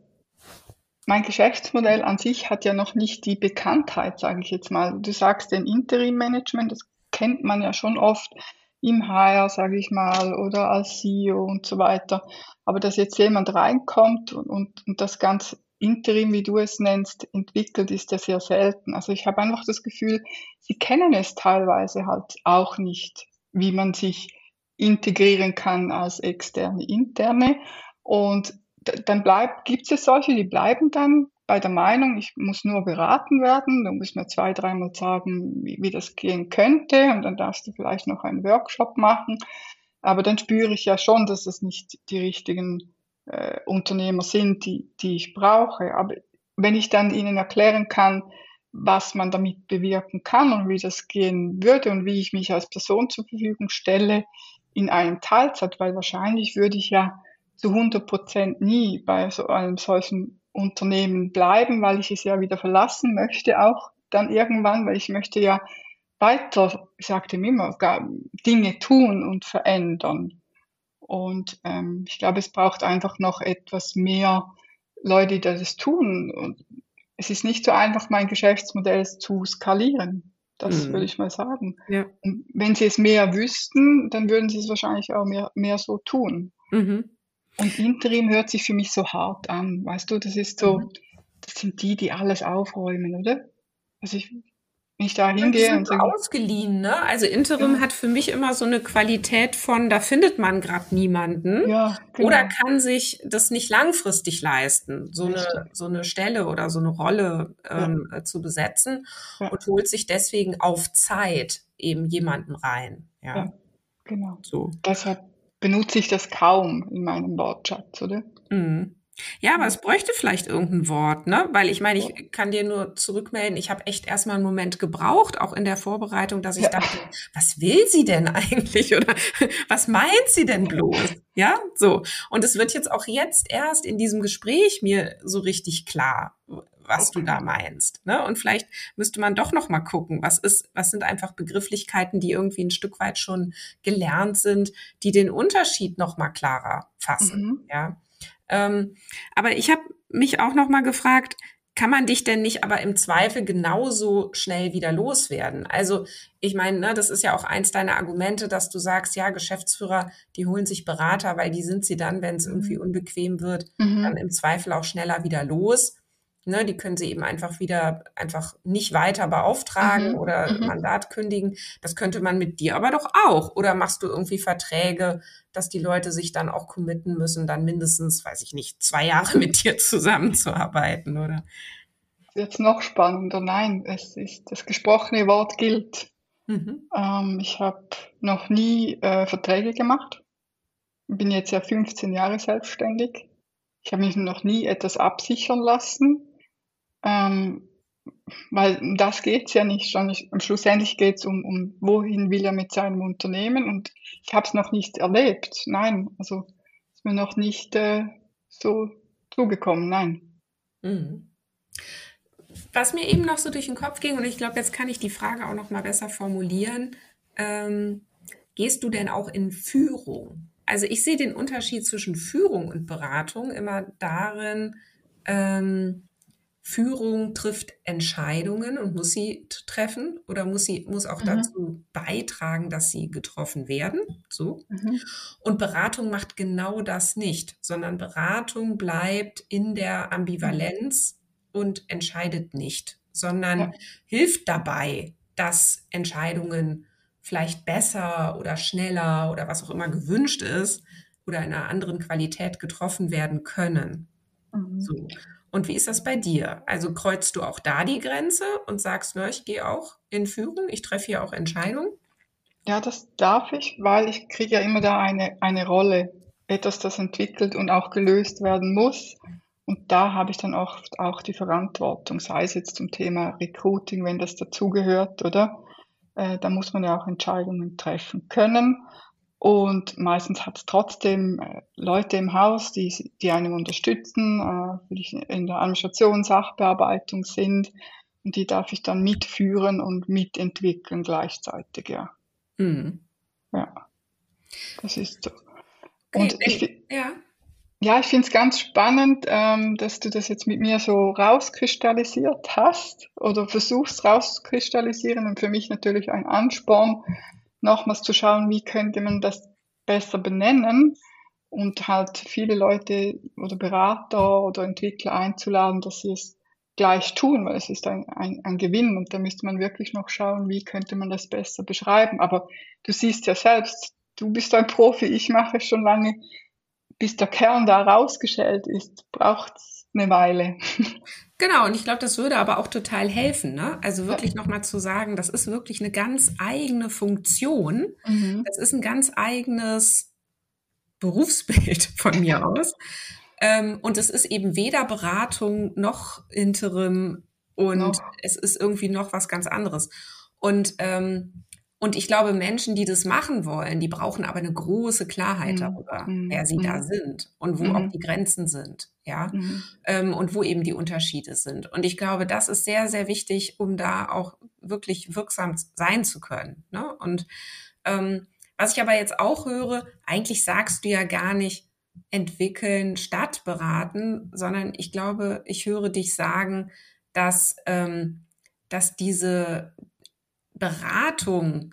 mein Geschäftsmodell an sich hat ja noch nicht die Bekanntheit, sage ich jetzt mal. Du sagst den Interim-Management, das kennt man ja schon oft im HR, sage ich mal, oder als CEO und so weiter. Aber dass jetzt jemand reinkommt und das ganze Interim, wie du es nennst, entwickelt, ist ja sehr selten. Also ich habe einfach das Gefühl, sie kennen es teilweise halt auch nicht, wie man sich integrieren kann als externe, interne. Und dann gibt es solche, die bleiben dann bei der Meinung, ich muss nur beraten werden, du musst mir 2, dreimal sagen, wie das gehen könnte, und dann darfst du vielleicht noch einen Workshop machen. Aber dann spüre ich ja schon, dass es nicht die richtigen Unternehmer sind, die ich brauche. Aber wenn ich dann ihnen erklären kann, was man damit bewirken kann und wie das gehen würde und wie ich mich als Person zur Verfügung stelle in einem Teilzeit, weil wahrscheinlich würde ich ja zu 100% nie bei so einem solchen Unternehmen bleiben, weil ich es ja wieder verlassen möchte, auch dann irgendwann, weil ich möchte ja weiter, ich sagte ihm immer, Dinge tun und verändern. Und ich glaube, es braucht einfach noch etwas mehr Leute, die das tun. Und es ist nicht so einfach, mein Geschäftsmodell zu skalieren. Das würde ich mal sagen. Ja. Und wenn sie es mehr wüssten, dann würden sie es wahrscheinlich auch mehr so tun. Mhm. Und Interim hört sich für mich so hart an, weißt du, das ist so, das sind die alles aufräumen, oder? Also wenn ich da Ja, die hingehe sind und so sage, ausgeliehen, ne? Also Interim ja, hat für mich immer so eine Qualität von, da findet man gerade niemanden ja, oder genau, kann sich das nicht langfristig leisten, richtig, so eine Stelle oder so eine Rolle ja, zu besetzen ja, und holt sich deswegen auf Zeit eben jemanden rein. Ja, ja, genau. so. Deshalb benutze ich das kaum in meinem Wortschatz, oder? Mhm. Ja, aber Ja, es bräuchte vielleicht irgendein Wort, ne? Weil ich meine, ich kann dir nur zurückmelden, ich habe echt erstmal einen Moment gebraucht, auch in der Vorbereitung, dass ich ja, dachte, was will sie denn eigentlich oder was meint sie denn bloß? Ja, so. Und es wird jetzt auch jetzt erst in diesem Gespräch mir so richtig klar, was du da okay. meinst, ne? Und vielleicht müsste man doch noch mal gucken, was sind einfach Begrifflichkeiten, die irgendwie ein Stück weit schon gelernt sind, die den Unterschied noch mal klarer fassen, Mhm. ja? Aber ich habe mich auch noch mal gefragt, kann man dich denn nicht aber im Zweifel genauso schnell wieder loswerden? Also ich meine, ne, das ist ja auch eins deiner Argumente, dass du sagst, ja, Geschäftsführer, die holen sich Berater, weil die sind sie dann, wenn es irgendwie Mhm. unbequem wird, dann Mhm. im Zweifel auch schneller wieder los. Ne, die können sie eben einfach nicht weiter beauftragen Mhm. oder Mhm. Mandat kündigen. Das könnte man mit dir aber doch auch. Oder machst du irgendwie Verträge, dass die Leute sich dann auch committen müssen, dann mindestens, weiß ich nicht, 2 Jahre mit dir zusammenzuarbeiten, oder? Jetzt noch spannender. Nein, es ist, das gesprochene Wort gilt. Mhm. Ich habe noch nie Verträge gemacht. Bin jetzt ja 15 Jahre selbstständig. Ich habe mich noch nie etwas absichern lassen, ähm, weil um das geht's ja nicht. Schlussendlich geht's wohin will er mit seinem Unternehmen, und ich habe es noch nicht erlebt. Nein, also ist mir noch nicht so zugekommen. Nein. Mhm. Was mir eben noch so durch den Kopf ging, und ich glaube, jetzt kann ich die Frage auch noch mal besser formulieren, ähm, gehst du denn auch in Führung? Also ich sehe den Unterschied zwischen Führung und Beratung immer darin, ähm, Führung trifft Entscheidungen und muss sie treffen oder muss auch Mhm. dazu beitragen, dass sie getroffen werden. So. Mhm. Und Beratung macht genau das nicht, sondern Beratung bleibt in der Mhm. Ambivalenz und entscheidet nicht, Ja. sondern hilft dabei, dass Entscheidungen vielleicht besser oder schneller oder was auch immer gewünscht ist oder in einer anderen Qualität getroffen werden können. Mhm. So. Und wie ist das bei dir? Also kreuzt du auch da die Grenze und sagst, ne, ich gehe auch in Führung, ich treffe hier auch Entscheidungen? Ja, das darf ich, weil ich kriege ja immer da eine Rolle, etwas, das entwickelt und auch gelöst werden muss. Und da habe ich dann oft auch die Verantwortung, sei es jetzt zum Thema Recruiting, wenn das dazugehört, oder? Da muss man ja auch Entscheidungen treffen können. Und meistens hat es trotzdem Leute im Haus, die einem unterstützen, die in der Administration, Sachbearbeitung sind. Und die darf ich dann mitführen und mitentwickeln gleichzeitig, ja. Mhm. Ja, das ist so. Okay, Und ja. ja, ich finde es ganz spannend, dass du das jetzt mit mir so rauskristallisiert hast oder versuchst rauszukristallisieren und für mich natürlich ein Ansporn, nochmals zu schauen, wie könnte man das besser benennen und halt viele Leute oder Berater oder Entwickler einzuladen, dass sie es gleich tun, weil es ist ein Gewinn und da müsste man wirklich noch schauen, wie könnte man das besser beschreiben. Aber du siehst ja selbst, du bist ein Profi, ich mache es schon lange. Bis der Kern da rausgeschält ist, braucht's eine Weile. Genau, und ich glaube, das würde aber auch total helfen, ne? Also Ja. wirklich nochmal zu sagen, das ist wirklich eine ganz eigene Funktion. Mhm. Das ist ein ganz eigenes Berufsbild von mir aus. Und es ist eben weder Beratung noch Interim und Noch. es ist irgendwie noch was ganz anderes. Und, und ich glaube, Menschen, die das machen wollen, die brauchen aber eine große Klarheit Mhm. darüber, wer Mhm. sie da Mhm. sind und wo auch Mhm. die Grenzen sind, ja, Mhm. und wo eben die Unterschiede sind. Und ich glaube, das ist sehr, sehr wichtig, um da auch wirklich wirksam sein zu können. Ne? Und was ich aber jetzt auch höre, eigentlich sagst du ja gar nicht entwickeln statt beraten, sondern ich glaube, ich höre dich sagen, dass diese Beratung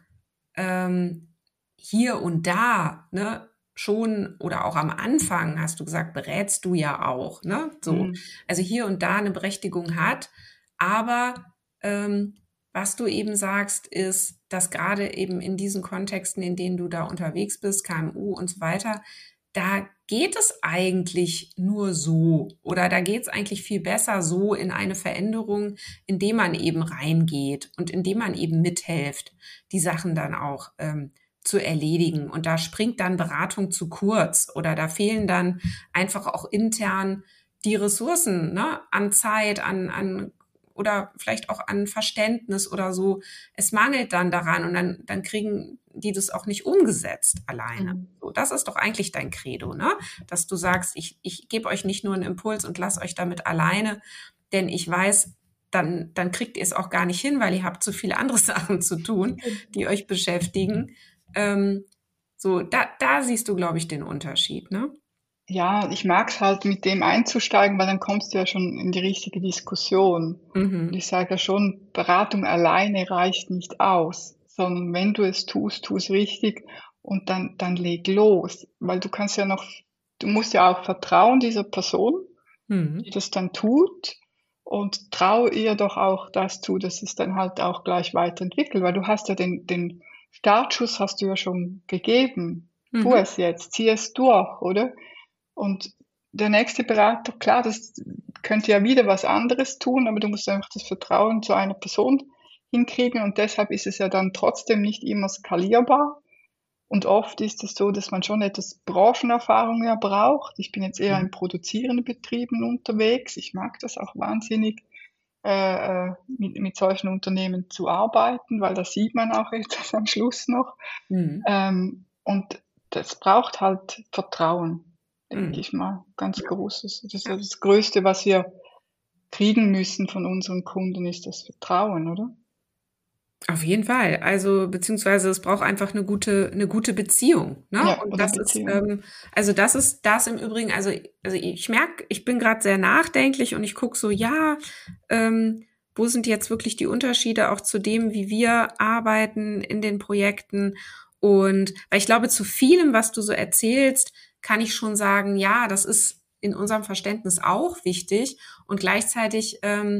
hier und da, ne, schon oder auch am Anfang, hast du gesagt, berätst du ja auch, ne? So, Mhm. also hier und da eine Berechtigung hat, aber was du eben sagst, ist, dass gerade eben in diesen Kontexten, in denen du da unterwegs bist, KMU und so weiter, da geht es eigentlich nur so oder da geht es eigentlich viel besser so in eine Veränderung, indem man eben reingeht und indem man eben mithilft, die Sachen dann auch zu erledigen. Und da springt dann Beratung zu kurz oder da fehlen dann einfach auch intern die Ressourcen, ne, an Zeit, an oder vielleicht auch an Verständnis oder so. Es mangelt dann daran und dann kriegen die das auch nicht umgesetzt alleine. Mhm. So, das ist doch eigentlich dein Credo, ne? Dass du sagst, ich gebe euch nicht nur einen Impuls und lasse euch damit alleine, denn ich weiß, dann kriegt ihr es auch gar nicht hin, weil ihr habt so viele andere Sachen zu tun, die euch beschäftigen. So, da siehst du, glaube ich, den Unterschied, ne? Ja, ich mag's halt, mit dem einzusteigen, weil dann kommst du ja schon in die richtige Diskussion. Und Mhm. ich sage ja schon, Beratung alleine reicht nicht aus, sondern wenn du es tust, tu es richtig und dann leg los. Weil du musst ja auch vertrauen dieser Person, die Mhm. das dann tut und trau ihr doch auch das zu, dass es dann halt auch gleich weiterentwickelt, weil du hast ja den Startschuss hast du ja schon gegeben. Tu Mhm. es jetzt, zieh es durch, oder? Und der nächste Berater, klar, das könnte ja wieder was anderes tun, aber du musst einfach das Vertrauen zu einer Person hinkriegen und deshalb ist es ja dann trotzdem nicht immer skalierbar. Und oft ist es so, dass man schon etwas Branchenerfahrung ja braucht. Ich bin jetzt eher in produzierenden Betrieben unterwegs. Ich mag das auch wahnsinnig, mit solchen Unternehmen zu arbeiten, weil da sieht man auch etwas am Schluss noch. Mhm. Und das braucht halt Vertrauen, denke Mhm. ich mal, ganz großes. Das ist ja das Größte, was wir kriegen müssen von unseren Kunden, ist das Vertrauen, oder? Auf jeden Fall. Also, beziehungsweise es braucht einfach eine gute Beziehung, ne? Ja, Und oder das ist, Beziehung. also das ist das im Übrigen, also ich merke, ich bin gerade sehr nachdenklich und ich gucke so, ja, wo sind jetzt wirklich die Unterschiede auch zu dem, wie wir arbeiten in den Projekten? Und weil ich glaube, zu vielem, was du so erzählst, kann ich schon sagen, ja, das ist in unserem Verständnis auch wichtig und gleichzeitig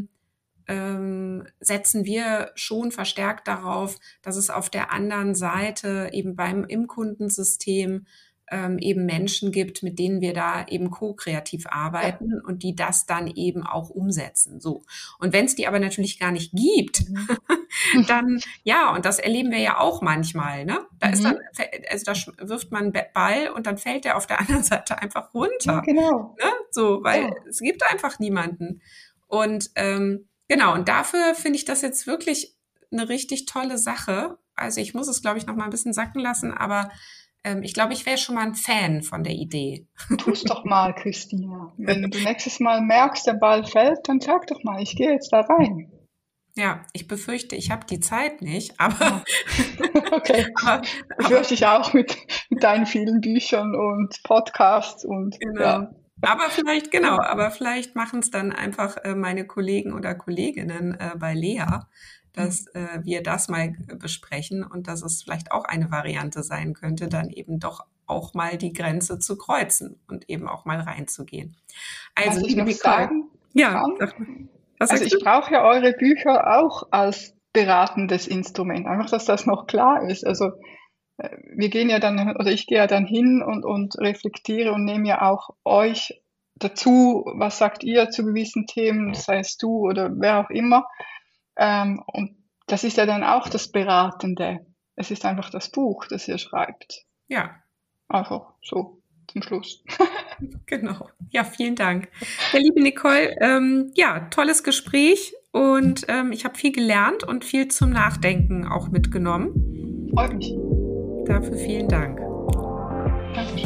setzen wir schon verstärkt darauf, dass es auf der anderen Seite eben im Kundensystem eben Menschen gibt, mit denen wir da eben ko-kreativ Ja. arbeiten und die das dann eben auch umsetzen. So. Und wenn es die aber natürlich gar nicht gibt, Mhm. dann ja, und das erleben wir ja auch manchmal, ne? Da ist dann, Mhm. also da wirft man einen Ball und dann fällt der auf der anderen Seite einfach Ja, runter. genau. Ne? So, weil Ja. es gibt einfach niemanden. Und genau, und dafür finde ich das jetzt wirklich eine richtig tolle Sache. Also ich muss es, glaube ich, noch mal ein bisschen sacken lassen, aber Ich glaube, ich wäre schon mal ein Fan von der Idee. Tu's doch mal, Christina. Wenn du nächstes Mal merkst, der Ball fällt, dann sag doch mal, ich gehe jetzt da rein. Ja, ich befürchte, ich habe die Zeit nicht, aber, Okay, aber, befürchte ich auch mit deinen vielen Büchern und Podcasts und genau. ja. Aber vielleicht machen es dann einfach meine Kollegen oder Kolleginnen bei Lea, dass wir das mal besprechen und dass es vielleicht auch eine Variante sein könnte, dann eben doch auch mal die Grenze zu kreuzen und eben auch mal reinzugehen. Also, Was ich liebe noch Nicole, sagen ja, kann, was also sagst du? ich brauche ja eure Bücher auch als beratendes Instrument. Einfach, dass das noch klar ist. Also wir gehen ja dann, oder ich gehe ja dann hin und reflektiere und nehme ja auch euch dazu, was sagt ihr zu gewissen Themen, sei es du oder wer auch immer. Und das ist ja dann auch das Beratende. Es ist einfach das Buch, das ihr schreibt. Ja, Einfach so zum Schluss. genau. Ja, vielen Dank. Ja, liebe Nicole, ja, tolles Gespräch und ich habe viel gelernt und viel zum Nachdenken auch mitgenommen. Freut mich. Dafür vielen Dank. Dankeschön.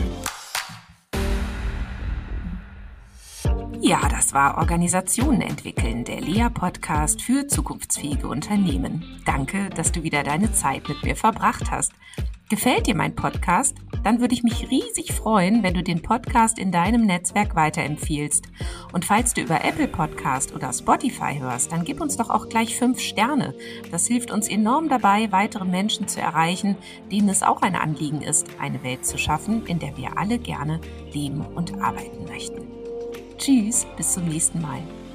Ja, das war Organisationen entwickeln, der Lea-Podcast für zukunftsfähige Unternehmen. Danke, dass du wieder deine Zeit mit mir verbracht hast. Gefällt dir mein Podcast? Dann würde ich mich riesig freuen, wenn du den Podcast in deinem Netzwerk weiterempfiehlst. Und falls du über Apple Podcast oder Spotify hörst, dann gib uns doch auch gleich 5 Sterne. Das hilft uns enorm dabei, weitere Menschen zu erreichen, denen es auch ein Anliegen ist, eine Welt zu schaffen, in der wir alle gerne leben und arbeiten möchten. Tschüss, bis zum nächsten Mal.